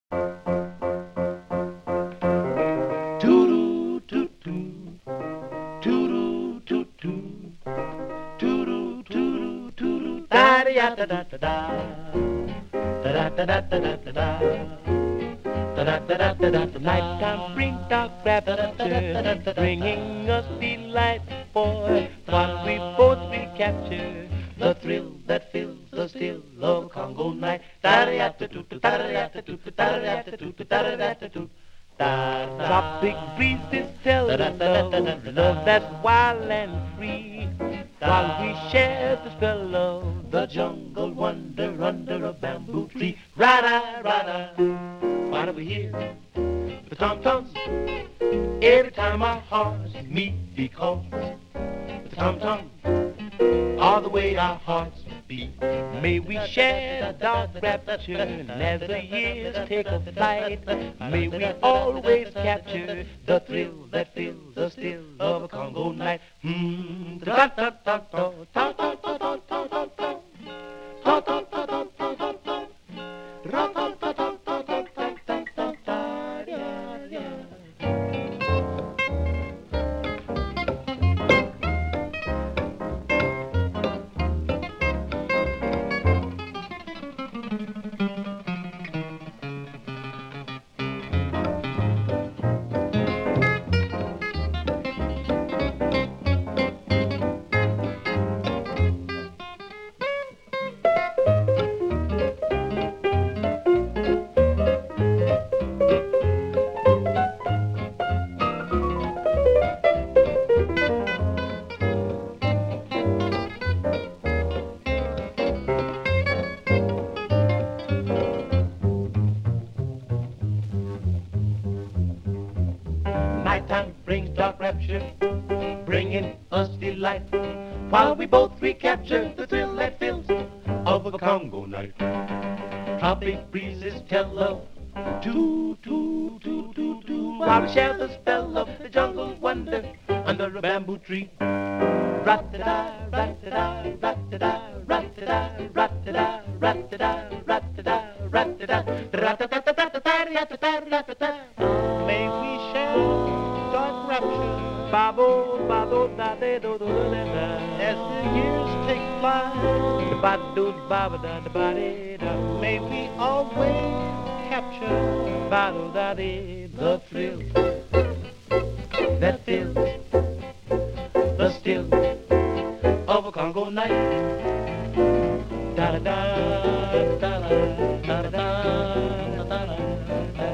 Toodoo toot toot, toodoo toot toot, toodoo toodoo toodoo, da da da da da da, da da da da da da da. Nighttime bring dark rapture, bringing us delight, boy, while we both recapture the thrill that fills the still of Congo night. Tropic breezes tell of love that's wild and free, while we share the spell of the jungle wonder under a bamboo tree. Rada, rada, why do we hear the tom-toms every time our hearts meet? Because the tom-toms are the way our hearts beat. May we share the dark rapture, and as the years take a flight, may we always capture the thrill that fills the still of a Congo night. Da da da da da da da da da da da. Da da da da da da da. Ra da da da da da da da da da. Yeah, yeah. Nighttime brings dark rapture, bringing us delight, while we both recapture the thrill that fills of a Congo night. Tropic breezes tell of toot toot toot toot toot, while we share the spell of the jungle wonder under a bamboo tree. Rat-da-da, rat-da-da, rat-da-da, rat-da-da, rat-da-da, rat-da-da, rat-da-da, rat-da-da, rat-da-da-da-da-da-da-da-da-da-da. May we share dark rapture, babo, babo, da da do do da da. As the years take flight, ba do ba da da ba da. May we always capture ba do da the thrill that fills the still of a Congo night. Da da da da da da da da da da.